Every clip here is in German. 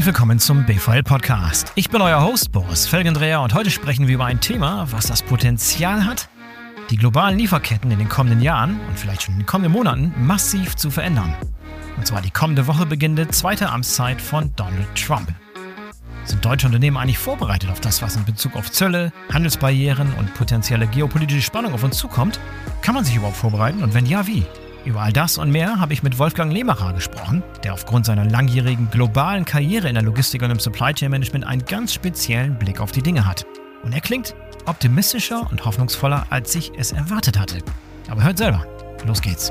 willkommen zum BVL-Podcast. Ich bin euer Host Boris Felgendreher und heute sprechen wir über ein Thema, was das Potenzial hat, die globalen Lieferketten in den kommenden Jahren und vielleicht schon in den kommenden Monaten massiv zu verändern. Und zwar die kommende Woche beginnende zweite Amtszeit von Donald Trump. Sind deutsche Unternehmen eigentlich vorbereitet auf das, was in Bezug auf Zölle, Handelsbarrieren und potenzielle geopolitische Spannung auf uns zukommt? Kann man sich überhaupt vorbereiten und wenn ja, wie? Über all das und mehr habe ich mit Wolfgang Lehmacher gesprochen, der aufgrund seiner langjährigen globalen Karriere in der Logistik und im Supply Chain Management einen ganz speziellen Blick auf die Dinge hat. Und er klingt optimistischer und hoffnungsvoller, als ich es erwartet hatte. Aber hört selber. Los geht's.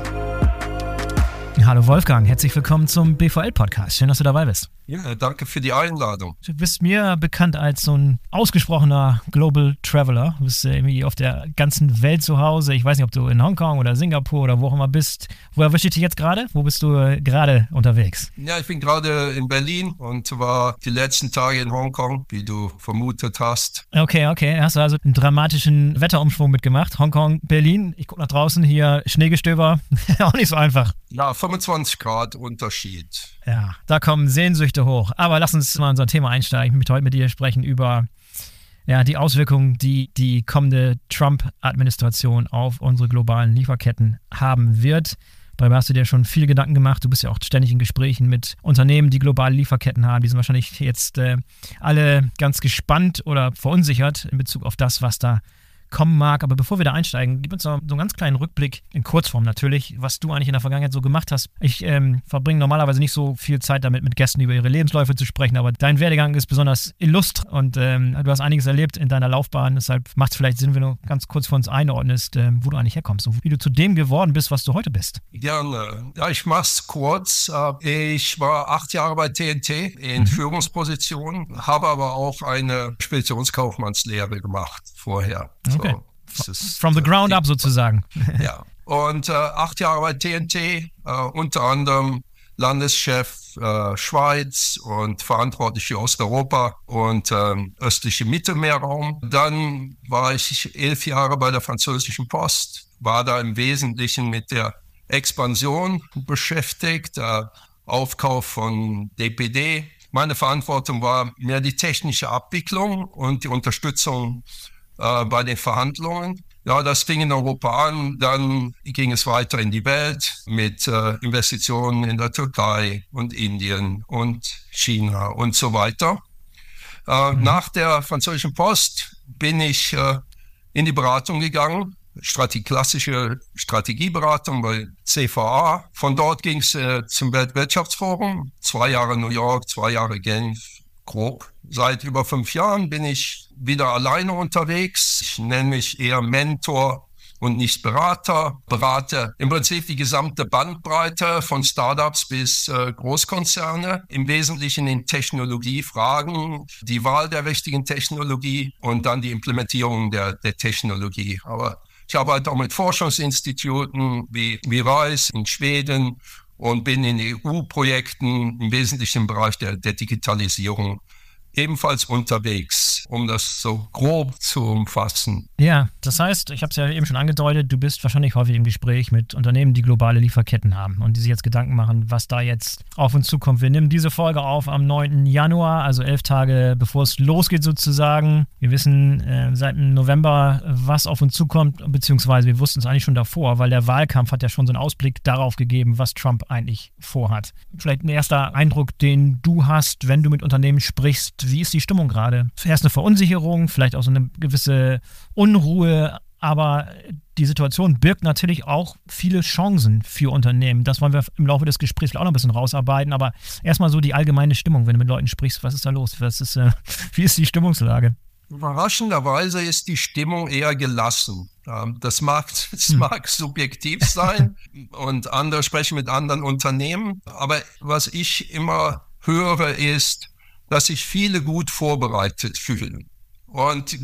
Hallo Wolfgang, herzlich willkommen zum BVL-Podcast. Schön, dass du dabei bist. Ja, danke für die Einladung. Du bist mir bekannt als so ein ausgesprochener Global Traveler. Du bist irgendwie auf der ganzen Welt zu Hause. Ich weiß nicht, ob du in Hongkong oder Singapur oder wo auch immer bist. Wo erwische ich dich jetzt gerade? Wo bist du gerade unterwegs? Ja, ich bin gerade in Berlin und war die letzten Tage in Hongkong, wie du vermutet hast. Okay. Hast du also einen dramatischen Wetterumschwung mitgemacht. Hongkong, Berlin. Ich gucke nach draußen, hier Schneegestöber. Auch nicht so einfach. Ja, 25 Grad Unterschied. Ja, da kommen Sehnsüchte hoch. Aber lass uns mal in unser Thema einsteigen. Ich möchte heute mit dir sprechen über die Auswirkungen, die die kommende Trump-Administration auf unsere globalen Lieferketten haben wird. Darüber hast du dir schon viel Gedanken gemacht. Du bist ja auch ständig in Gesprächen mit Unternehmen, die globale Lieferketten haben. Die sind wahrscheinlich jetzt alle ganz gespannt oder verunsichert in Bezug auf das, was da kommen mag. Aber bevor wir da einsteigen, gib uns noch so einen ganz kleinen Rückblick, in Kurzform natürlich, was du eigentlich in der Vergangenheit so gemacht hast. Ich verbringe normalerweise nicht so viel Zeit damit, mit Gästen über ihre Lebensläufe zu sprechen, aber dein Werdegang ist besonders illustr und du hast einiges erlebt in deiner Laufbahn. Deshalb macht es vielleicht Sinn, wenn du ganz kurz für uns einordnest, wo du eigentlich herkommst und wie du zu dem geworden bist, was du heute bist. Gerne. Ja, ich mach's kurz. Ich war 8 Jahre bei TNT in Führungspositionen, habe aber auch eine Speditionskaufmannslehre gemacht vorher. Okay. So, From the ground up sozusagen. Ja. Und 8 Jahre bei TNT, unter anderem Landeschef Schweiz und verantwortlich für Osteuropa und östliche Mittelmeerraum. Dann war ich 11 Jahre bei der französischen Post, war da im Wesentlichen mit der Expansion beschäftigt, Aufkauf von DPD. Meine Verantwortung war mehr die technische Abwicklung und die Unterstützung bei den Verhandlungen. Ja, das fing in Europa an, dann ging es weiter in die Welt mit Investitionen in der Türkei und Indien und China und so weiter. Nach der französischen Post bin ich in die Beratung gegangen, klassische Strategieberatung bei CVA. Von dort ging es zum Weltwirtschaftsforum, 2 Jahre New York, 2 Jahre Genf, grob. Seit über 5 Jahren bin ich wieder alleine unterwegs. Ich nenne mich eher Mentor und nicht Berater. Berate im Prinzip die gesamte Bandbreite von Startups bis Großkonzerne. Im Wesentlichen in Technologiefragen, die Wahl der richtigen Technologie und dann die Implementierung der Technologie. Aber ich arbeite auch mit Forschungsinstituten wie RISE in Schweden und bin in EU-Projekten im Wesentlichen im Bereich der Digitalisierung ebenfalls unterwegs, um das so grob zu umfassen. Ja, das heißt, ich habe es ja eben schon angedeutet, du bist wahrscheinlich häufig im Gespräch mit Unternehmen, die globale Lieferketten haben und die sich jetzt Gedanken machen, was da jetzt auf uns zukommt. Wir nehmen diese Folge auf am 9. Januar, also 11 Tage bevor es losgeht sozusagen. Wir wissen seit dem November, was auf uns zukommt, beziehungsweise wir wussten es eigentlich schon davor, weil der Wahlkampf hat ja schon so einen Ausblick darauf gegeben, was Trump eigentlich vorhat. Vielleicht ein erster Eindruck, den du hast, wenn du mit Unternehmen sprichst. Wie ist die Stimmung gerade? Erst eine Verunsicherung, vielleicht auch so eine gewisse Unruhe, aber die Situation birgt natürlich auch viele Chancen für Unternehmen. Das wollen wir im Laufe des Gesprächs auch noch ein bisschen rausarbeiten, aber erstmal so die allgemeine Stimmung, wenn du mit Leuten sprichst, was ist da los? Wie ist die Stimmungslage? Überraschenderweise ist die Stimmung eher gelassen. Das mag subjektiv sein und andere sprechen mit anderen Unternehmen, aber was ich immer höre ist, dass sich viele gut vorbereitet fühlen. Und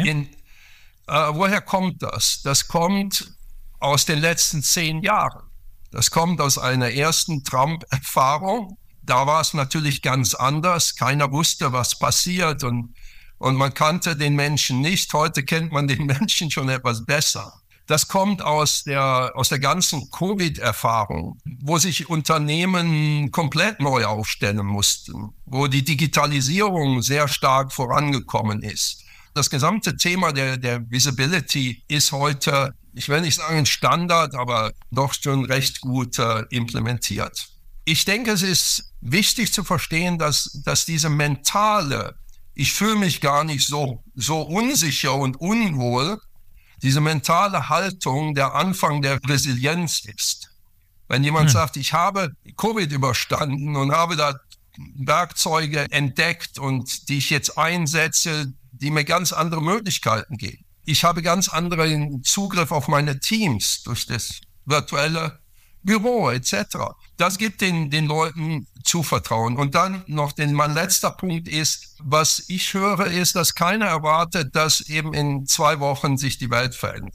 woher kommt das? Das kommt aus den letzten 10 Jahren. Das kommt aus einer ersten Trump-Erfahrung. Da war es natürlich ganz anders. Keiner wusste, was passiert und man kannte den Menschen nicht. Heute kennt man den Menschen schon etwas besser. Das kommt aus der ganzen Covid-Erfahrung, wo sich Unternehmen komplett neu aufstellen mussten, wo die Digitalisierung sehr stark vorangekommen ist. Das gesamte Thema der Visibility ist heute, ich will nicht sagen Standard, aber doch schon recht gut implementiert. Ich denke, es ist wichtig zu verstehen, dass diese mentale, ich fühle mich gar nicht so unsicher und unwohl, diese mentale Haltung der Anfang der Resilienz ist. Wenn jemand sagt, ich habe Covid überstanden und habe da Werkzeuge entdeckt und die ich jetzt einsetze, die mir ganz andere Möglichkeiten geben. Ich habe ganz anderen Zugriff auf meine Teams durch das virtuelle Büro etc. Das gibt den Leuten Zuvertrauen. Und dann noch mein letzter Punkt ist, was ich höre, ist, dass keiner erwartet, dass eben in 2 Wochen sich die Welt verändert.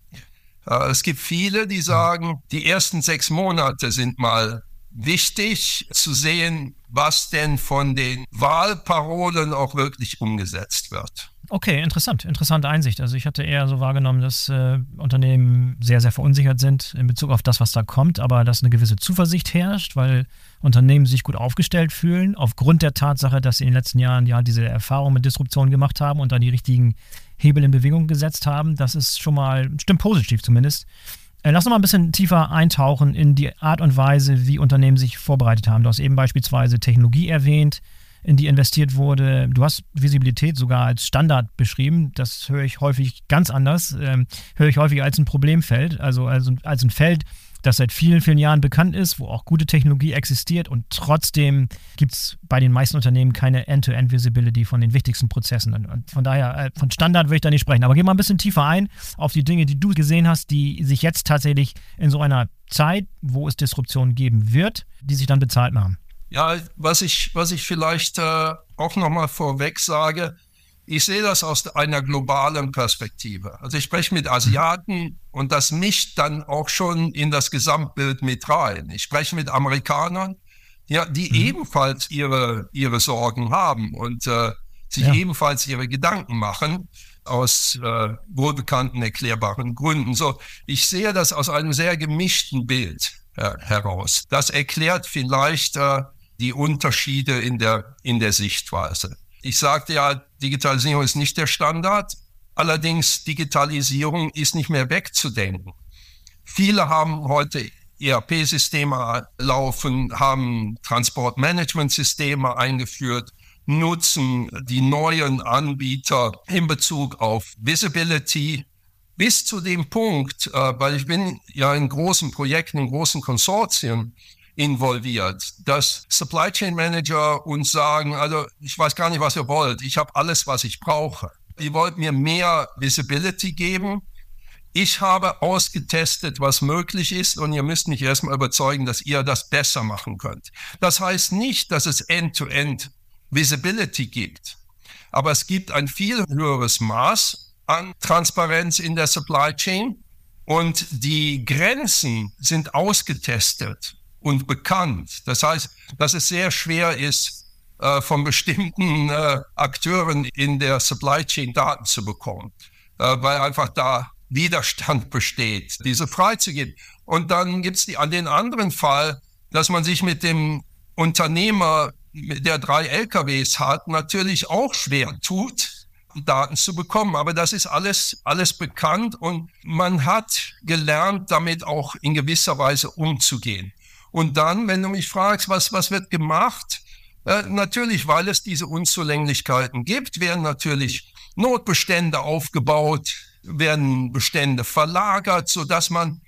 Es gibt viele, die sagen, die ersten 6 Monate sind mal wichtig zu sehen, was denn von den Wahlparolen auch wirklich umgesetzt wird. Okay, interessante Einsicht. Also ich hatte eher so wahrgenommen, dass Unternehmen sehr, sehr verunsichert sind in Bezug auf das, was da kommt, aber dass eine gewisse Zuversicht herrscht, weil Unternehmen sich gut aufgestellt fühlen, aufgrund der Tatsache, dass sie in den letzten Jahren ja diese Erfahrung mit Disruption gemacht haben und da die richtigen Hebel in Bewegung gesetzt haben. Das ist schon mal, stimmt positiv zumindest. Lass uns mal ein bisschen tiefer eintauchen in die Art und Weise, wie Unternehmen sich vorbereitet haben. Du hast eben beispielsweise Technologie erwähnt, in die investiert wurde. Du hast Visibilität sogar als Standard beschrieben. Das höre ich häufig ganz anders. Höre ich häufig als ein Problemfeld, also als ein Feld, das seit vielen, vielen Jahren bekannt ist, wo auch gute Technologie existiert und trotzdem gibt es bei den meisten Unternehmen keine End-to-End-Visibility von den wichtigsten Prozessen. Und von daher, von Standard will ich da nicht sprechen. Aber geh mal ein bisschen tiefer ein auf die Dinge, die du gesehen hast, die sich jetzt tatsächlich in so einer Zeit, wo es Disruption geben wird, die sich dann bezahlt machen. Ja, was ich vielleicht auch nochmal vorweg sage, ich sehe das aus einer globalen Perspektive. Also ich spreche mit Asiaten und das mischt dann auch schon in das Gesamtbild mit rein. Ich spreche mit Amerikanern, ja, die ebenfalls ihre Sorgen haben und sich ebenfalls ihre Gedanken machen aus wohlbekannten, erklärbaren Gründen. So, ich sehe das aus einem sehr gemischten Bild heraus. Das erklärt vielleicht die Unterschiede in der Sichtweise. Ich sagte ja, Digitalisierung ist nicht der Standard. Allerdings, Digitalisierung ist nicht mehr wegzudenken. Viele haben heute ERP-Systeme laufen, haben Transportmanagementsysteme eingeführt, nutzen die neuen Anbieter in Bezug auf Visibility bis zu dem Punkt, weil ich bin ja in großen Projekten, in großen Konsortien involviert, dass Supply Chain Manager uns sagen, also ich weiß gar nicht, was ihr wollt, ich habe alles, was ich brauche. Ihr wollt mir mehr Visibility geben. Ich habe ausgetestet, was möglich ist und ihr müsst mich erstmal überzeugen, dass ihr das besser machen könnt. Das heißt nicht, dass es End-to-End Visibility gibt, aber es gibt ein viel höheres Maß an Transparenz in der Supply Chain und die Grenzen sind ausgetestet und bekannt. Das heißt, dass es sehr schwer ist, von bestimmten Akteuren in der Supply Chain Daten zu bekommen, weil einfach da Widerstand besteht, diese freizugeben. Und dann gibt es den anderen Fall, dass man sich mit dem Unternehmer, der 3 LKWs hat, natürlich auch schwer tut, Daten zu bekommen. Aber das ist alles bekannt und man hat gelernt, damit auch in gewisser Weise umzugehen. Und dann, wenn du mich fragst, was wird gemacht? Natürlich, weil es diese Unzulänglichkeiten gibt, werden natürlich Notbestände aufgebaut, werden Bestände verlagert, sodass man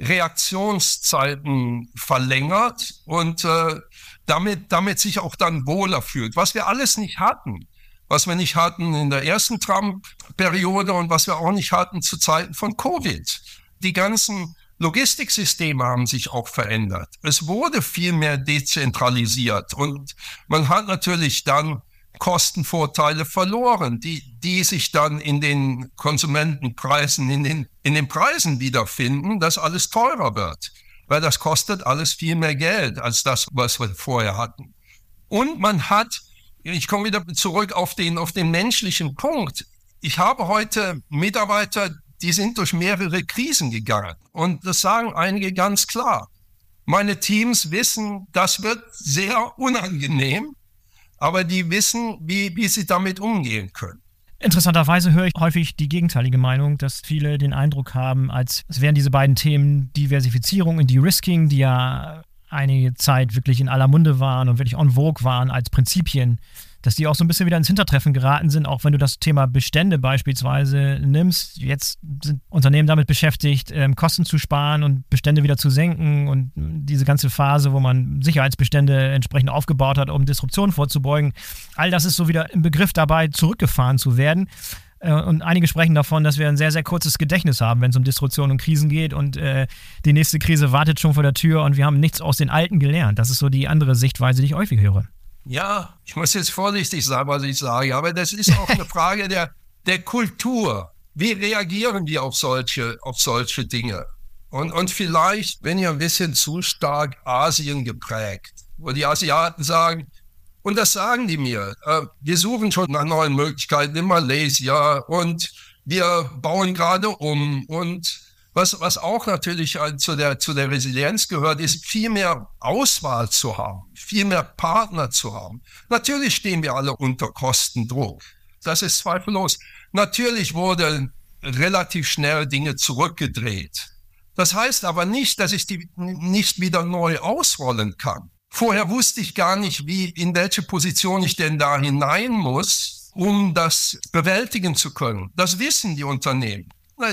Reaktionszeiten verlängert und damit sich auch dann wohler fühlt. Was wir alles nicht hatten. Was wir nicht hatten in der ersten Trump-Periode und was wir auch nicht hatten zu Zeiten von Covid. Die ganzen Logistiksysteme haben sich auch verändert. Es wurde viel mehr dezentralisiert und man hat natürlich dann Kostenvorteile verloren, die sich dann in den Konsumentenpreisen, in den Preisen wiederfinden, dass alles teurer wird. Weil das kostet alles viel mehr Geld als das, was wir vorher hatten. Und man hat, ich komme wieder zurück auf den menschlichen Punkt. Ich habe heute Mitarbeiter, die sind durch mehrere Krisen gegangen. Und das sagen einige ganz klar. Meine Teams wissen, das wird sehr unangenehm, aber die wissen, wie sie damit umgehen können. Interessanterweise höre ich häufig die gegenteilige Meinung, dass viele den Eindruck haben, als wären diese beiden Themen Diversifizierung und De-Risking, die ja einige Zeit wirklich in aller Munde waren und wirklich en vogue waren als Prinzipien, dass die auch so ein bisschen wieder ins Hintertreffen geraten sind, auch wenn du das Thema Bestände beispielsweise nimmst. Jetzt sind Unternehmen damit beschäftigt, Kosten zu sparen und Bestände wieder zu senken und diese ganze Phase, wo man Sicherheitsbestände entsprechend aufgebaut hat, um Disruption vorzubeugen. All das ist so wieder im Begriff dabei, zurückgefahren zu werden. Und einige sprechen davon, dass wir ein sehr, sehr kurzes Gedächtnis haben, wenn es um Disruption und Krisen geht und die nächste Krise wartet schon vor der Tür und wir haben nichts aus den Alten gelernt. Das ist so die andere Sichtweise, die ich häufig höre. Ja, ich muss jetzt vorsichtig sagen, was ich sage, aber das ist auch eine Frage der Kultur. Wie reagieren wir auf solche Dinge? Und vielleicht bin ich ein bisschen zu stark Asien geprägt, wo die Asiaten sagen, und das sagen die mir, wir suchen schon nach neuen Möglichkeiten in Malaysia und wir bauen gerade um. Und was auch natürlich zu der Resilienz gehört, ist viel mehr Auswahl zu haben, viel mehr Partner zu haben. Natürlich stehen wir alle unter Kostendruck. Das ist zweifellos. Natürlich wurden relativ schnell Dinge zurückgedreht. Das heißt aber nicht, dass ich die nicht wieder neu ausrollen kann. Vorher wusste ich gar nicht, in welche Position ich denn da hinein muss, um das bewältigen zu können. Das wissen die Unternehmen.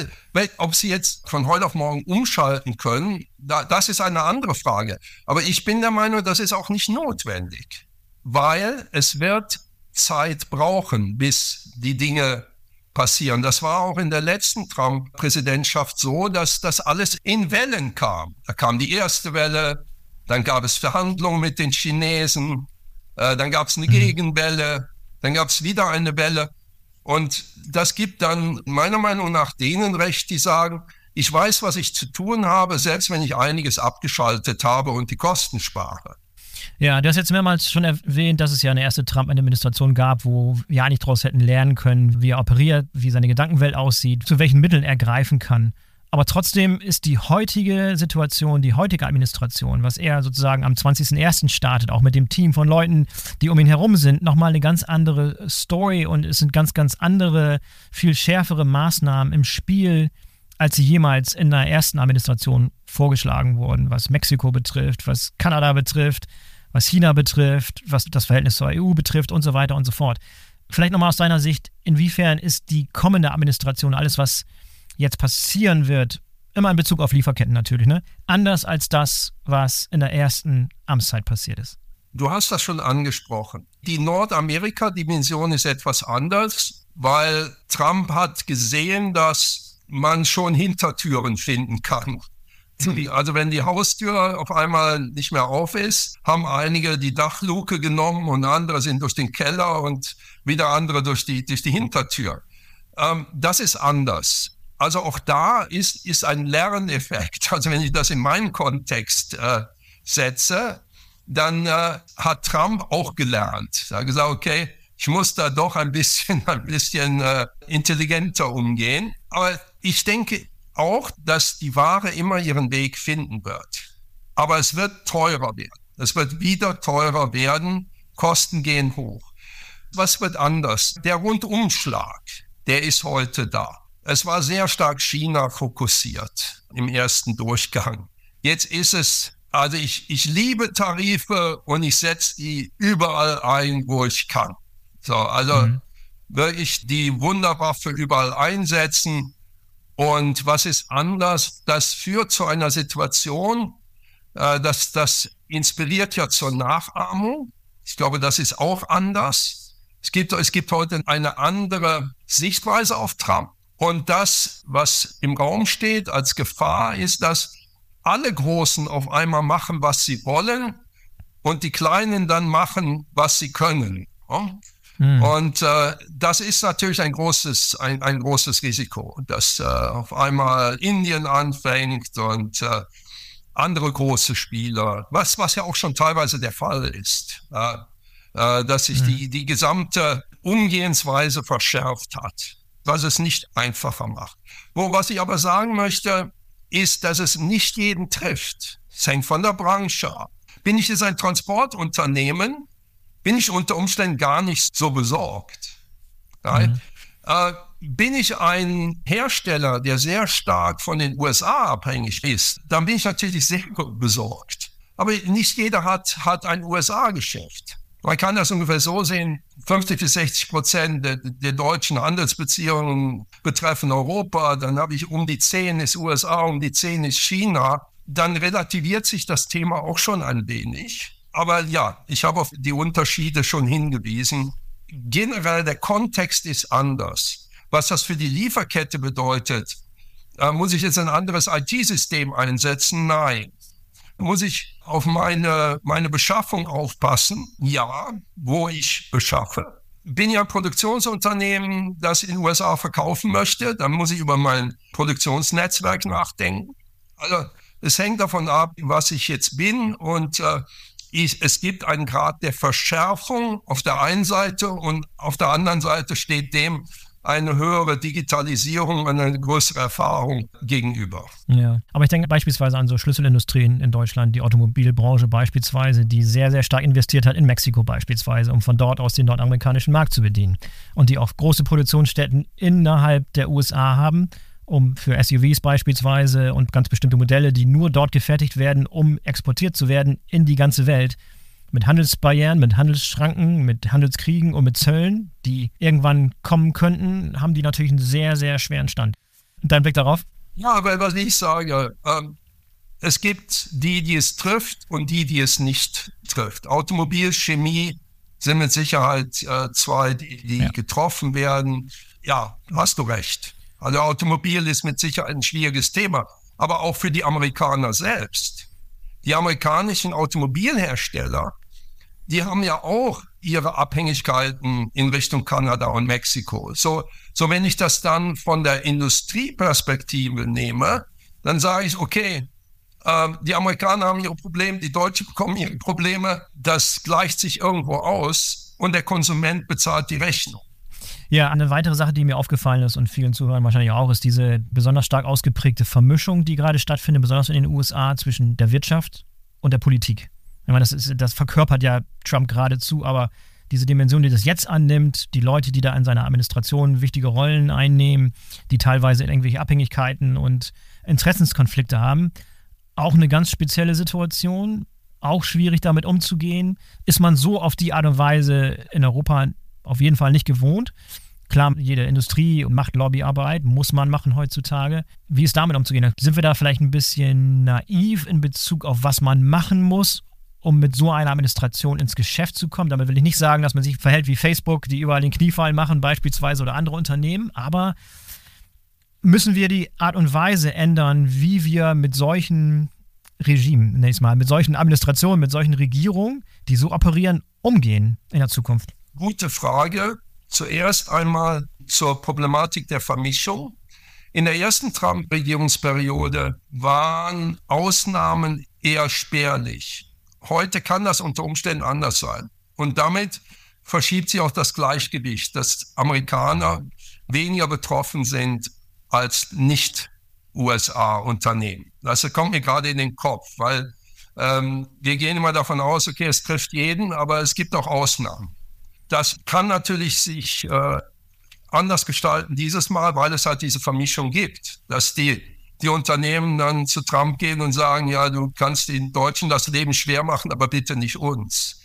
Ob sie jetzt von heute auf morgen umschalten können, das ist eine andere Frage. Aber ich bin der Meinung, das ist auch nicht notwendig, weil es wird Zeit brauchen, bis die Dinge passieren. Das war auch in der letzten Trump-Präsidentschaft so, dass das alles in Wellen kam. Da kam die erste Welle, dann gab es Verhandlungen mit den Chinesen, dann gab es eine Gegenwelle, dann gab es wieder eine Welle. Und das gibt dann meiner Meinung nach denen recht, die sagen, ich weiß, was ich zu tun habe, selbst wenn ich einiges abgeschaltet habe und die Kosten spare. Ja, du hast jetzt mehrmals schon erwähnt, dass es ja eine erste Trump-Administration gab, wo wir eigentlich daraus hätten lernen können, wie er operiert, wie seine Gedankenwelt aussieht, zu welchen Mitteln er greifen kann. Aber trotzdem ist die heutige Situation, die heutige Administration, was er sozusagen am 20.01. startet, auch mit dem Team von Leuten, die um ihn herum sind, nochmal eine ganz andere Story und es sind ganz, ganz andere, viel schärfere Maßnahmen im Spiel, als sie jemals in der ersten Administration vorgeschlagen wurden, was Mexiko betrifft, was Kanada betrifft, was China betrifft, was das Verhältnis zur EU betrifft und so weiter und so fort. Vielleicht nochmal aus deiner Sicht, inwiefern ist die kommende Administration, alles was jetzt passieren wird, immer in Bezug auf Lieferketten natürlich, ne? Anders als das, was in der ersten Amtszeit passiert ist. Du hast das schon angesprochen. Die Nordamerika-Dimension ist etwas anders, weil Trump hat gesehen, dass man schon Hintertüren finden kann. Also wenn die Haustür auf einmal nicht mehr auf ist, haben einige die Dachluke genommen und andere sind durch den Keller und wieder andere durch die Hintertür. Das ist anders. Also auch da ist ein Lerneffekt. Also wenn ich das in meinen Kontext setze, dann hat Trump auch gelernt. Er hat gesagt, okay, ich muss da doch ein bisschen intelligenter umgehen. Aber ich denke auch, dass die Ware immer ihren Weg finden wird. Aber es wird teurer werden. Es wird wieder teurer werden. Kosten gehen hoch. Was wird anders? Der Rundumschlag, der ist heute da. Es war sehr stark China fokussiert im ersten Durchgang. Jetzt ist es, also ich liebe Tarife und ich setze die überall ein, wo ich kann. So, also wirklich die Wunderwaffe überall einsetzen. Und was ist anders? Das führt zu einer Situation, das inspiriert ja zur Nachahmung. Ich glaube, das ist auch anders. Es gibt heute eine andere Sichtweise auf Trump. Und das, was im Raum steht als Gefahr, ist, dass alle Großen auf einmal machen, was sie wollen und die Kleinen dann machen, was sie können. Und das ist natürlich ein großes Risiko, dass auf einmal Indien anfängt und andere große Spieler, was ja auch schon teilweise der Fall ist, dass sich die gesamte Umgehensweise verschärft hat. was es nicht einfacher macht. Was ich aber sagen möchte, ist, dass es nicht jeden trifft. Es hängt von der Branche ab. Bin ich jetzt ein Transportunternehmen, bin ich unter Umständen gar nicht so besorgt. Bin ich ein Hersteller, der sehr stark von den USA abhängig ist, dann bin ich natürlich sehr besorgt. Aber nicht jeder hat ein USA-Geschäft. Man kann das ungefähr so sehen, 50-60% der deutschen Handelsbeziehungen betreffen Europa, dann habe ich um die 10 ist USA, um die 10 ist China. Dann relativiert sich das Thema auch schon ein wenig. Aber ja, ich habe auf die Unterschiede schon hingewiesen. Generell der Kontext ist anders. Was das für die Lieferkette bedeutet, muss ich jetzt ein anderes IT-System einsetzen? Nein. Muss ich auf meine Beschaffung aufpassen? Ja, wo ich beschaffe. Bin ich ein Produktionsunternehmen, das in den USA verkaufen möchte, dann muss ich über mein Produktionsnetzwerk nachdenken. Also es hängt davon ab, was ich jetzt bin, und es gibt einen Grad der Verschärfung auf der einen Seite, und auf der anderen Seite steht dem eine höhere Digitalisierung und eine größere Erfahrung gegenüber. Ja, aber ich denke beispielsweise an so Schlüsselindustrien in Deutschland, die Automobilbranche beispielsweise, die sehr, sehr stark investiert hat in Mexiko beispielsweise, um von dort aus den nordamerikanischen Markt zu bedienen, und die auch große Produktionsstätten innerhalb der USA haben, um für SUVs beispielsweise und ganz bestimmte Modelle, die nur dort gefertigt werden, um exportiert zu werden in die ganze Welt. Mit Handelsbarrieren, mit Handelsschranken, mit Handelskriegen und mit Zöllen, die irgendwann kommen könnten, haben die natürlich einen sehr, sehr schweren Stand. Und dein Blick darauf? Ja, weil was ich sage, es gibt die es trifft, und die es nicht trifft. Automobil, Chemie sind mit Sicherheit zwei, die getroffen werden. Ja, hast du recht. Also Automobil ist mit Sicherheit ein schwieriges Thema, aber auch für die Amerikaner selbst. Die amerikanischen Automobilhersteller, die haben ja auch ihre Abhängigkeiten in Richtung Kanada und Mexiko. So wenn ich das dann von der Industrieperspektive nehme, dann sage ich, okay, die Amerikaner haben ihre Probleme, die Deutschen bekommen ihre Probleme, das gleicht sich irgendwo aus, und der Konsument bezahlt die Rechnung. Ja, eine weitere Sache, die mir aufgefallen ist und vielen Zuhörern wahrscheinlich auch, ist diese besonders stark ausgeprägte Vermischung, die gerade stattfindet, besonders in den USA, zwischen der Wirtschaft und der Politik. Ich meine, das verkörpert ja Trump geradezu, aber diese Dimension, die das jetzt annimmt, die Leute, die da in seiner Administration wichtige Rollen einnehmen, die teilweise irgendwelche Abhängigkeiten und Interessenskonflikte haben, auch eine ganz spezielle Situation, auch schwierig damit umzugehen. Ist man so auf die Art und Weise in Europa auf jeden Fall nicht gewohnt. Klar, jede Industrie macht Lobbyarbeit, muss man machen heutzutage. Wie ist damit umzugehen? Sind wir da vielleicht ein bisschen naiv in Bezug auf, was man machen muss, um mit so einer Administration ins Geschäft zu kommen? Damit will ich nicht sagen, dass man sich verhält wie Facebook, die überall den Kniefall machen beispielsweise, oder andere Unternehmen, aber müssen wir die Art und Weise ändern, wie wir mit solchen Regimen, mit solchen Administrationen, mit solchen Regierungen, die so operieren, umgehen in der Zukunft? Gute Frage. Zuerst einmal zur Problematik der Vermischung. In der ersten Trump-Regierungsperiode waren Ausnahmen eher spärlich. Heute kann das unter Umständen anders sein. Und damit verschiebt sich auch das Gleichgewicht, dass Amerikaner weniger betroffen sind als Nicht-USA-Unternehmen. Das kommt mir gerade in den Kopf, weil wir gehen immer davon aus, okay, es trifft jeden, aber es gibt auch Ausnahmen. Das kann natürlich sich anders gestalten dieses Mal, weil es halt diese Vermischung gibt, dass die Unternehmen dann zu Trump gehen und sagen, ja, du kannst den Deutschen das Leben schwer machen, aber bitte nicht uns.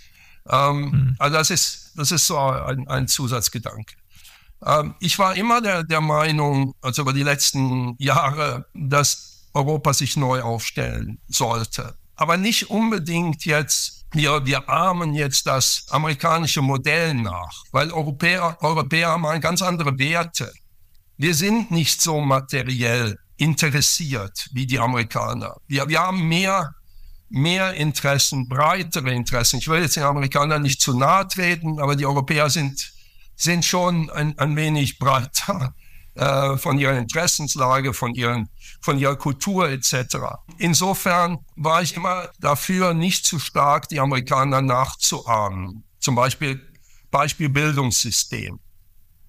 Also das ist so ein Zusatzgedanke. Ich war immer der Meinung, also über die letzten Jahre, dass Europa sich neu aufstellen sollte. Aber nicht unbedingt jetzt, wir ahmen jetzt das amerikanische Modell nach, weil Europäer haben ganz andere Werte. Wir sind nicht so materiell interessiert wie die Amerikaner. Wir haben mehr Interessen, breitere Interessen. Ich will jetzt den Amerikanern nicht zu nahe treten, aber die Europäer sind schon ein wenig breiter von ihrer Interessenslage, von ihrer Kultur etc. Insofern war ich immer dafür, nicht zu stark die Amerikaner nachzuahmen. Zum Beispiel Bildungssystem.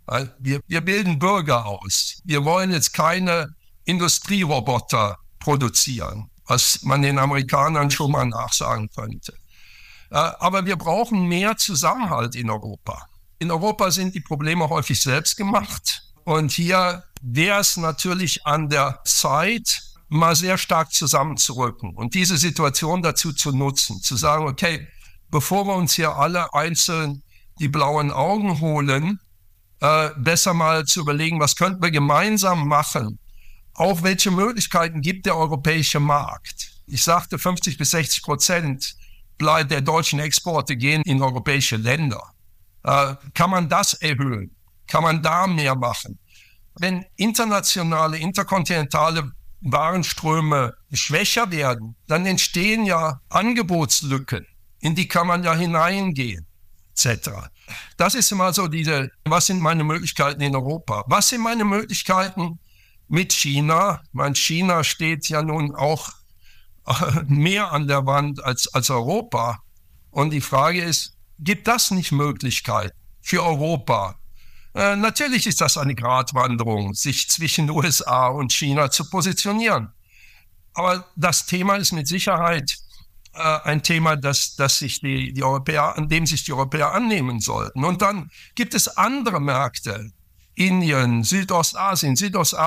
Wir bilden Bürger aus. Wir wollen jetzt keine Industrieroboter produzieren, was man den Amerikanern schon mal nachsagen könnte. Aber wir brauchen mehr Zusammenhalt in Europa. In Europa sind die Probleme häufig selbst gemacht. Und hier wäre es natürlich an der Zeit, mal sehr stark zusammenzurücken und diese Situation dazu zu nutzen, zu sagen, okay, bevor wir uns hier alle einzeln die blauen Augen holen, besser mal zu überlegen, was könnten wir gemeinsam machen, auch welche Möglichkeiten gibt der europäische Markt. Ich sagte, 50-60% der deutschen Exporte gehen in europäische Länder. Kann man das erhöhen? Kann man da mehr machen? Wenn internationale, interkontinentale Warenströme schwächer werden, dann entstehen ja Angebotslücken, in die kann man ja hineingehen, etc. Das ist immer so was sind meine Möglichkeiten in Europa? Was sind meine Möglichkeiten mit China? China steht ja nun auch mehr an der Wand als Europa. Und die Frage ist, gibt das nicht Möglichkeiten für Europa? Natürlich ist das eine Gratwanderung, sich zwischen USA und China zu positionieren. Aber das Thema ist mit Sicherheit ein Thema, an dem sich die Europäer annehmen sollten. Und dann gibt es andere Märkte. Indien, Südostasien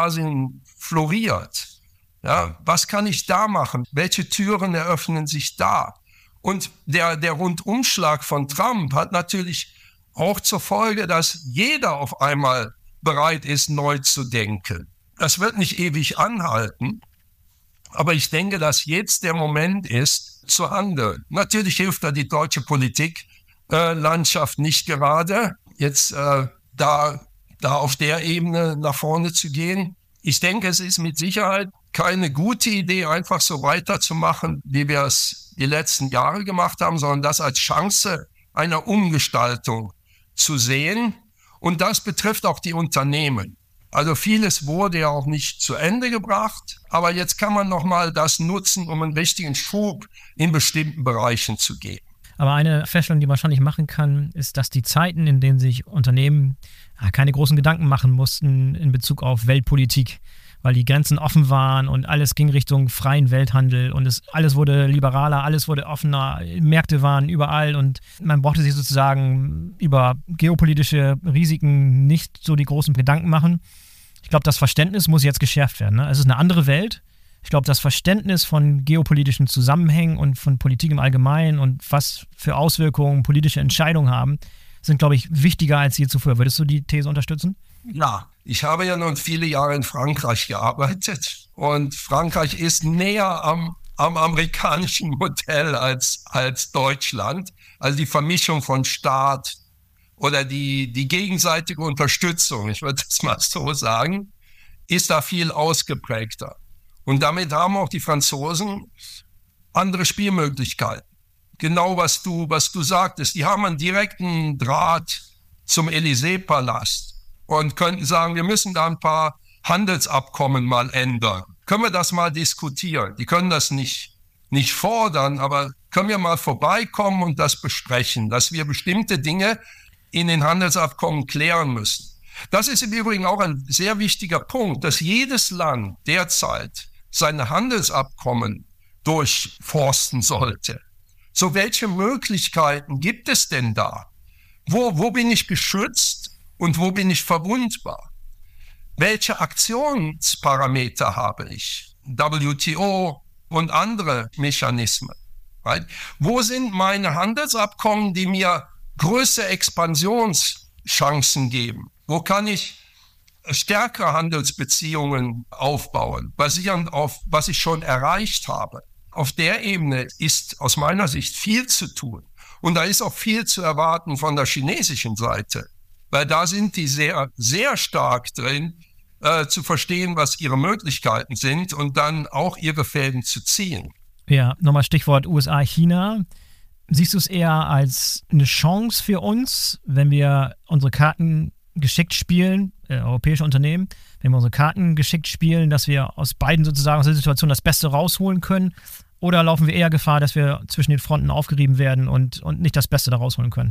floriert. Ja, was kann ich da machen? Welche Türen eröffnen sich da? Und der Rundumschlag von Trump hat natürlich auch zur Folge, dass jeder auf einmal bereit ist, neu zu denken. Das wird nicht ewig anhalten, aber ich denke, dass jetzt der Moment ist, zu handeln. Natürlich hilft da die deutsche Politiklandschaft nicht gerade, jetzt da auf der Ebene nach vorne zu gehen. Ich denke, es ist mit Sicherheit keine gute Idee, einfach so weiterzumachen, wie wir es die letzten Jahre gemacht haben, sondern das als Chance einer Umgestaltung zu sehen. Und das betrifft auch die Unternehmen. Also vieles wurde ja auch nicht zu Ende gebracht, aber jetzt kann man nochmal das nutzen, um einen richtigen Schub in bestimmten Bereichen zu geben. Aber eine Feststellung, die man wahrscheinlich machen kann, ist, dass die Zeiten, in denen sich Unternehmen keine großen Gedanken machen mussten in Bezug auf Weltpolitik, weil die Grenzen offen waren und alles ging Richtung freien Welthandel und alles wurde liberaler, alles wurde offener, Märkte waren überall und man brauchte sich sozusagen über geopolitische Risiken nicht so die großen Gedanken machen. Ich glaube, das Verständnis muss jetzt geschärft werden. Ne? Es ist eine andere Welt. Ich glaube, das Verständnis von geopolitischen Zusammenhängen und von Politik im Allgemeinen und was für Auswirkungen politische Entscheidungen haben, sind, glaube ich, wichtiger als je zuvor. Würdest du die These unterstützen? Ja, ich habe ja nun viele Jahre in Frankreich gearbeitet und Frankreich ist näher am amerikanischen Modell als Deutschland. Also die Vermischung von Staat oder die gegenseitige Unterstützung, ich würde das mal so sagen, ist da viel ausgeprägter. Und damit haben auch die Franzosen andere Spielmöglichkeiten. Genau was du sagtest, die haben einen direkten Draht zum Élysée-Palast und könnten sagen, wir müssen da ein paar Handelsabkommen mal ändern. Können wir das mal diskutieren? Die können das nicht fordern, aber können wir mal vorbeikommen und das besprechen, dass wir bestimmte Dinge in den Handelsabkommen klären müssen. Das ist im Übrigen auch ein sehr wichtiger Punkt, dass jedes Land derzeit seine Handelsabkommen durchforsten sollte. So, welche Möglichkeiten gibt es denn da? Wo bin ich geschützt und wo bin ich verwundbar? Welche Aktionsparameter habe ich? WTO und andere Mechanismen. Right? Wo sind meine Handelsabkommen, die mir größere Expansionschancen geben? Wo kann ich stärkere Handelsbeziehungen aufbauen, basierend auf was ich schon erreicht habe? Auf der Ebene ist aus meiner Sicht viel zu tun. Und da ist auch viel zu erwarten von der chinesischen Seite. Weil da sind die sehr, sehr stark drin, zu verstehen, was ihre Möglichkeiten sind und dann auch ihre Fäden zu ziehen. Ja, nochmal Stichwort USA, China. Siehst du es eher als eine Chance für uns, wenn wir unsere Karten geschickt spielen, europäische Unternehmen, wenn wir unsere Karten geschickt spielen, dass wir aus beiden sozusagen aus der Situation das Beste rausholen können? Oder laufen wir eher Gefahr, dass wir zwischen den Fronten aufgerieben werden und nicht das Beste da rausholen können?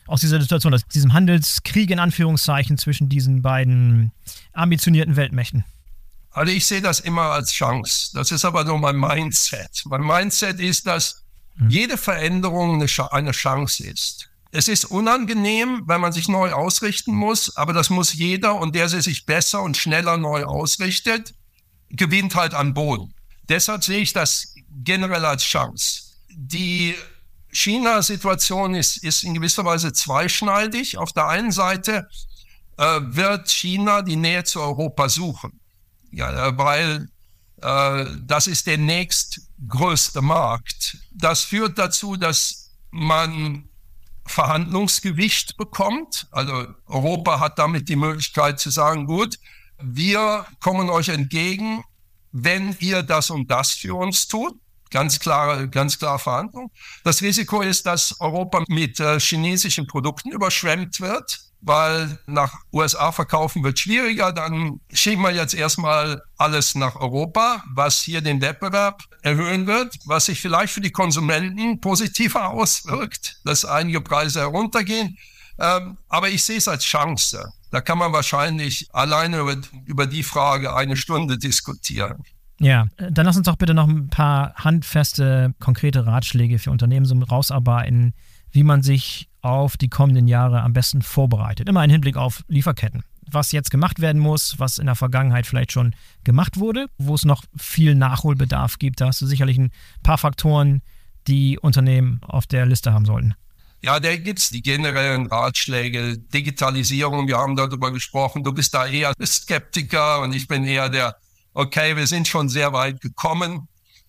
aus dieser Situation, aus diesem Handelskrieg in Anführungszeichen zwischen diesen beiden ambitionierten Weltmächten? Also ich sehe das immer als Chance. Das ist aber nur mein Mindset. Mein Mindset ist, dass jede Veränderung eine Chance ist. Es ist unangenehm, wenn man sich neu ausrichten muss, aber das muss jeder, und der sich besser und schneller neu ausrichtet, gewinnt halt an Boden. Deshalb sehe ich das generell als Chance. Die China-Situation ist in gewisser Weise zweischneidig. Auf der einen Seite wird China die Nähe zu Europa suchen. Ja, weil das ist der nächstgrößte Markt. Das führt dazu, dass man Verhandlungsgewicht bekommt. Also Europa hat damit die Möglichkeit zu sagen, gut, wir kommen euch entgegen, wenn ihr das und das für uns tut. Ganz klare Verhandlung. Das Risiko ist, dass Europa mit chinesischen Produkten überschwemmt wird, weil nach USA verkaufen wird schwieriger. Dann schieben wir jetzt erstmal alles nach Europa, was hier den Wettbewerb erhöhen wird, was sich vielleicht für die Konsumenten positiver auswirkt, dass einige Preise heruntergehen. Aber ich sehe es als Chance. Da kann man wahrscheinlich alleine über die Frage 1 Stunde diskutieren. Ja, dann lass uns doch bitte noch ein paar handfeste, konkrete Ratschläge für Unternehmen so rausarbeiten, wie man sich auf die kommenden Jahre am besten vorbereitet. Immer im Hinblick auf Lieferketten. Was jetzt gemacht werden muss, was in der Vergangenheit vielleicht schon gemacht wurde, wo es noch viel Nachholbedarf gibt. Da hast du sicherlich ein paar Faktoren, die Unternehmen auf der Liste haben sollten. Ja, da gibt es die generellen Ratschläge. Digitalisierung, wir haben darüber gesprochen. Du bist da eher Skeptiker und ich bin eher der, okay, wir sind schon sehr weit gekommen.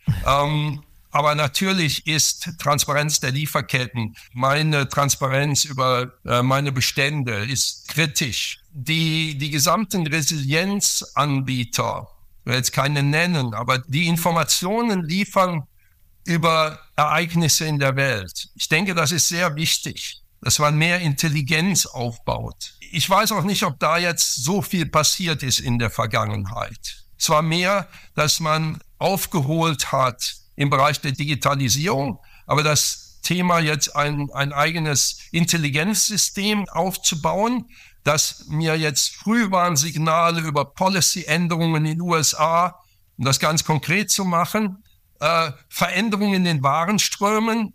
Aber natürlich ist Transparenz der Lieferketten, meine Transparenz über meine Bestände ist kritisch. Die gesamten Resilienzanbieter, ich will jetzt keine nennen, aber die Informationen liefern über Ereignisse in der Welt. Ich denke, das ist sehr wichtig, dass man mehr Intelligenz aufbaut. Ich weiß auch nicht, ob da jetzt so viel passiert ist in der Vergangenheit. Es war mehr, dass man aufgeholt hat im Bereich der Digitalisierung, aber das Thema jetzt ein eigenes Intelligenzsystem aufzubauen, dass mir jetzt Frühwarnsignale über Policy-Änderungen in den USA, um das ganz konkret zu machen, Veränderungen in den Warenströmen,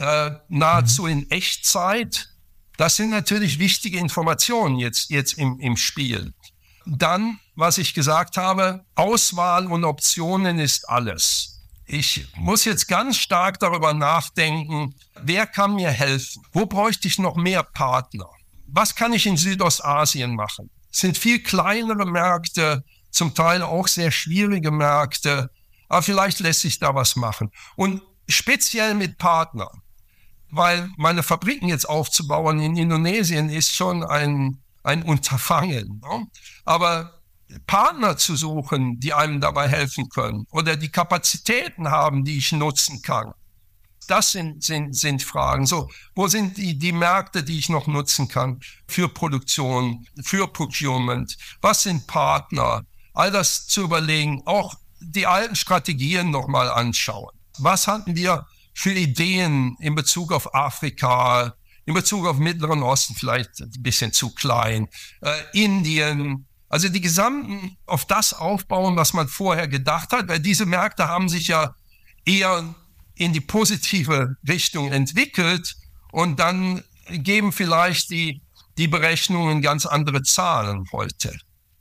nahezu in Echtzeit, das sind natürlich wichtige Informationen jetzt im Spiel. Dann, was ich gesagt habe, Auswahl und Optionen ist alles. Ich muss jetzt ganz stark darüber nachdenken, wer kann mir helfen? Wo bräuchte ich noch mehr Partner? Was kann ich in Südostasien machen? Es sind viel kleinere Märkte, zum Teil auch sehr schwierige Märkte, aber vielleicht lässt sich da was machen. Und speziell mit Partnern, weil meine Fabriken jetzt aufzubauen in Indonesien ist schon ein Unterfangen. Ne? Aber Partner zu suchen, die einem dabei helfen können oder die Kapazitäten haben, die ich nutzen kann, das sind Fragen. So, wo sind die Märkte, die ich noch nutzen kann für Produktion, für Procurement? Was sind Partner? All das zu überlegen, auch die alten Strategien nochmal anschauen. Was hatten wir für Ideen in Bezug auf Afrika, in Bezug auf Mittleren Osten, vielleicht ein bisschen zu klein, Indien, also die gesamten auf das aufbauen, was man vorher gedacht hat, weil diese Märkte haben sich ja eher in die positive Richtung entwickelt und dann geben vielleicht die Berechnungen ganz andere Zahlen heute.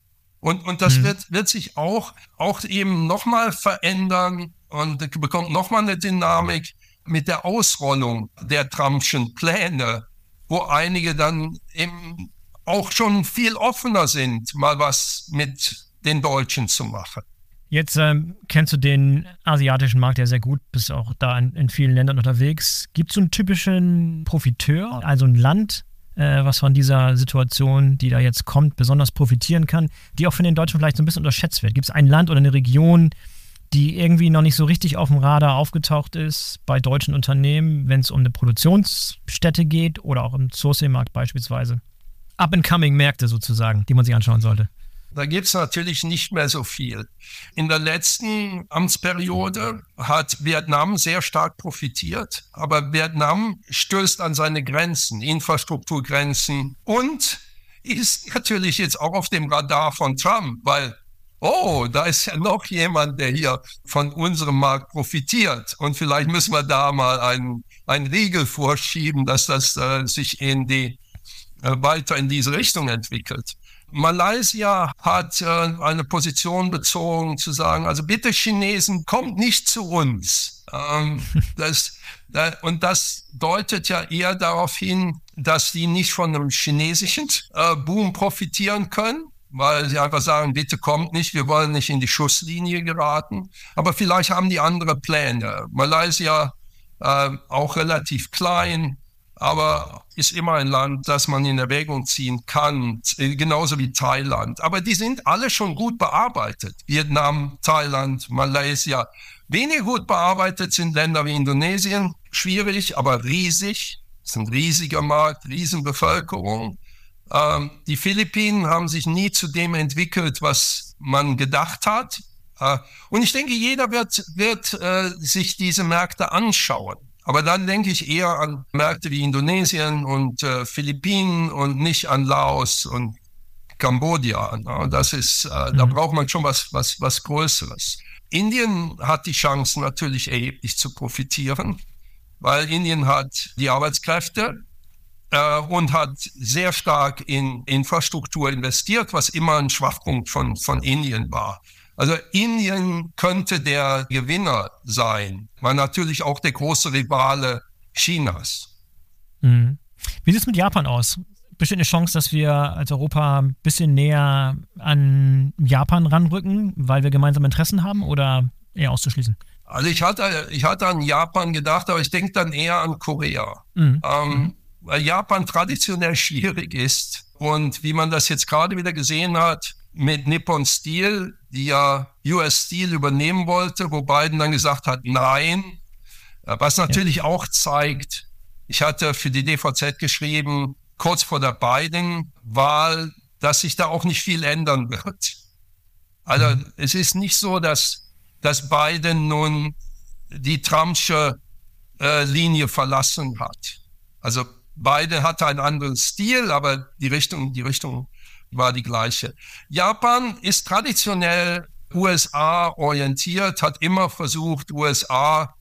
Und das wird sich auch eben nochmal verändern und bekommt nochmal eine Dynamik mit der Ausrollung der Trumpschen Pläne, wo einige dann eben auch schon viel offener sind, mal was mit den Deutschen zu machen. Jetzt kennst du den asiatischen Markt ja sehr gut, bist auch da in vielen Ländern unterwegs. Gibt es so einen typischen Profiteur, also ein Land, was von dieser Situation, die da jetzt kommt, besonders profitieren kann, die auch von den Deutschen vielleicht so ein bisschen unterschätzt wird? Gibt es ein Land oder eine Region, die irgendwie noch nicht so richtig auf dem Radar aufgetaucht ist bei deutschen Unternehmen, wenn es um eine Produktionsstätte geht oder auch im Sourcing-Markt beispielsweise? Up-and-coming Märkte sozusagen, die man sich anschauen sollte. Da gibt es natürlich nicht mehr so viel. In der letzten Amtsperiode hat Vietnam sehr stark profitiert, aber Vietnam stößt an seine Grenzen, Infrastrukturgrenzen und ist natürlich jetzt auch auf dem Radar von Trump, weil da ist ja noch jemand, der hier von unserem Markt profitiert. Und vielleicht müssen wir da mal einen Riegel vorschieben, dass das sich weiter in diese Richtung entwickelt. Malaysia hat eine Position bezogen, zu sagen, also bitte Chinesen, kommt nicht zu uns. Und das deutet ja eher darauf hin, dass die nicht von einem chinesischen Boom profitieren können, weil sie einfach sagen, bitte kommt nicht, wir wollen nicht in die Schusslinie geraten. Aber vielleicht haben die andere Pläne. Malaysia auch relativ klein, aber ist immer ein Land, das man in Erwägung ziehen kann, genauso wie Thailand. Aber die sind alle schon gut bearbeitet. Vietnam, Thailand, Malaysia. Weniger gut bearbeitet sind Länder wie Indonesien. Schwierig, aber riesig. Das ist ein riesiger Markt, Riesenbevölkerung. Die Philippinen haben sich nie zu dem entwickelt, was man gedacht hat. Und ich denke, jeder wird sich diese Märkte anschauen. Aber dann denke ich eher an Märkte wie Indonesien und Philippinen und nicht an Laos und Kambodscha. Das ist, da braucht man schon was Größeres. Indien hat die Chance natürlich erheblich zu profitieren, weil Indien hat die Arbeitskräfte und hat sehr stark in Infrastruktur investiert, was immer ein Schwachpunkt von Indien war. Also Indien könnte der Gewinner sein, war natürlich auch der große Rivale Chinas. Mhm. Wie sieht es mit Japan aus? Besteht eine Chance, dass wir als Europa ein bisschen näher an Japan ranrücken, weil wir gemeinsame Interessen haben, oder eher auszuschließen? Also ich hatte an Japan gedacht, aber ich denke dann eher an Korea. Weil Japan traditionell schwierig ist und wie man das jetzt gerade wieder gesehen hat mit Nippon Steel, die ja US Steel übernehmen wollte, wo Biden dann gesagt hat, nein, was natürlich auch zeigt, ich hatte für die DVZ geschrieben, kurz vor der Biden-Wahl, dass sich da auch nicht viel ändern wird. Also es ist nicht so, dass Biden nun die Trumpsche Linie verlassen hat. Also Biden hatte einen anderen Stil, aber die Richtung war die gleiche. Japan ist traditionell USA-orientiert, hat immer versucht, USA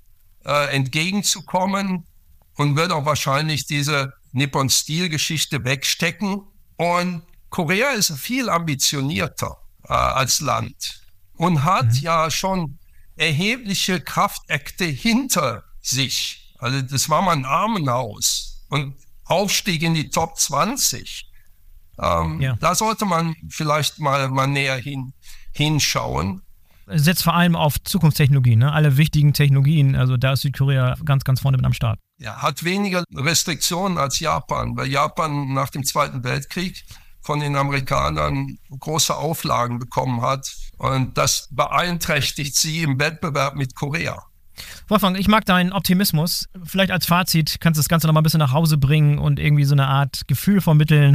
entgegenzukommen und wird auch wahrscheinlich diese Nippon-Steel-Geschichte wegstecken. Und Korea ist viel ambitionierter als Land und hat ja schon erhebliche Kraftakte hinter sich. Also das war mal ein Armenhaus und Aufstieg in die Top 20. Da sollte man vielleicht mal näher hinschauen. Setzt vor allem auf Zukunftstechnologien, ne? Alle wichtigen Technologien, also da ist Südkorea ganz, ganz vorne mit am Start. Ja, hat weniger Restriktionen als Japan, weil Japan nach dem Zweiten Weltkrieg von den Amerikanern große Auflagen bekommen hat und das beeinträchtigt sie im Wettbewerb mit Korea. Wolfgang, ich mag deinen Optimismus. Vielleicht als Fazit kannst du das Ganze nochmal ein bisschen nach Hause bringen und irgendwie so eine Art Gefühl vermitteln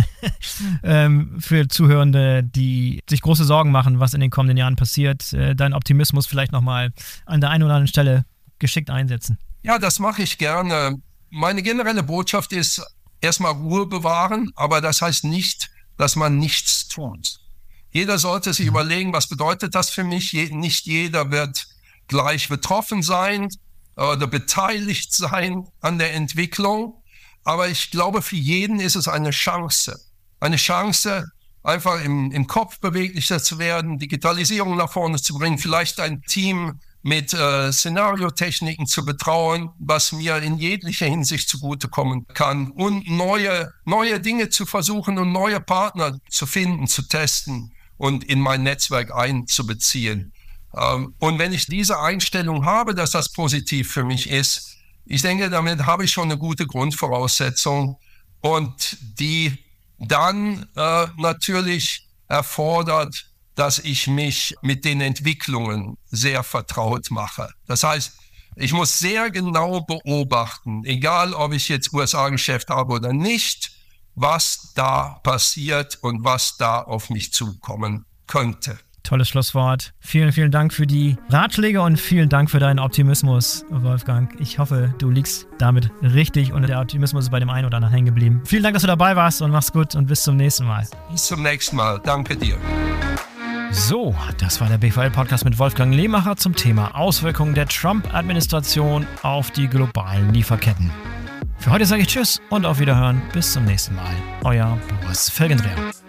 für Zuhörende, die sich große Sorgen machen, was in den kommenden Jahren passiert. Deinen Optimismus vielleicht nochmal an der einen oder anderen Stelle geschickt einsetzen. Ja, das mache ich gerne. Meine generelle Botschaft ist, erstmal Ruhe bewahren, aber das heißt nicht, dass man nichts tut. Jeder sollte sich überlegen, was bedeutet das für mich? Nicht jeder wird gleich betroffen sein oder beteiligt sein an der Entwicklung. Aber ich glaube, für jeden ist es eine Chance. Eine Chance, einfach im Kopf beweglicher zu werden, Digitalisierung nach vorne zu bringen, vielleicht ein Team mit Szenariotechniken zu betrauen, was mir in jeglicher Hinsicht zugutekommen kann und neue Dinge zu versuchen und neue Partner zu finden, zu testen und in mein Netzwerk einzubeziehen. Und wenn ich diese Einstellung habe, dass das positiv für mich ist, ich denke, damit habe ich schon eine gute Grundvoraussetzung und die dann natürlich erfordert, dass ich mich mit den Entwicklungen sehr vertraut mache. Das heißt, ich muss sehr genau beobachten, egal ob ich jetzt USA-Geschäft habe oder nicht, was da passiert und was da auf mich zukommen könnte. Tolles Schlusswort. Vielen, vielen Dank für die Ratschläge und vielen Dank für deinen Optimismus, Wolfgang. Ich hoffe, du liegst damit richtig und der Optimismus ist bei dem einen oder anderen hängen geblieben. Vielen Dank, dass du dabei warst und mach's gut und bis zum nächsten Mal. Bis zum nächsten Mal. Danke dir. So, das war der BVL-Podcast mit Wolfgang Lehmacher zum Thema Auswirkungen der Trump-Administration auf die globalen Lieferketten. Für heute sage ich Tschüss und auf Wiederhören. Bis zum nächsten Mal. Euer Boris Felgendreher.